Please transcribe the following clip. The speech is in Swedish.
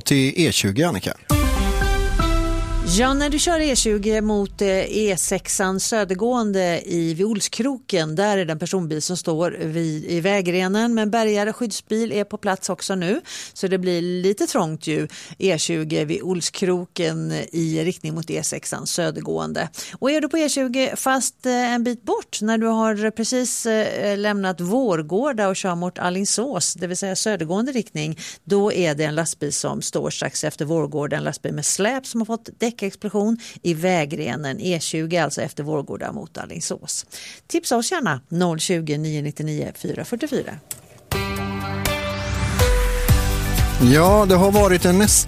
till E20, Annika? Ja, när du kör E20 mot E6an södergående vid Olskroken, där är det en personbil som står i vägrenen, men bärgare skyddsbil är på plats också nu, så det blir lite trångt ju E20 vid Olskroken i riktning mot E6an södergående. Och är du på E20 fast en bit bort när du har precis lämnat Vårgårda och kör mot Alingsås, det vill säga södergående riktning, då är det en lastbil som står strax efter Vårgårda, en lastbil med släp som har fått däckexplosion i vägrenen E20, alltså efter Vårgårda mot Alingsås. Tipsa oss gärna 020 999 444. Ja, det har varit en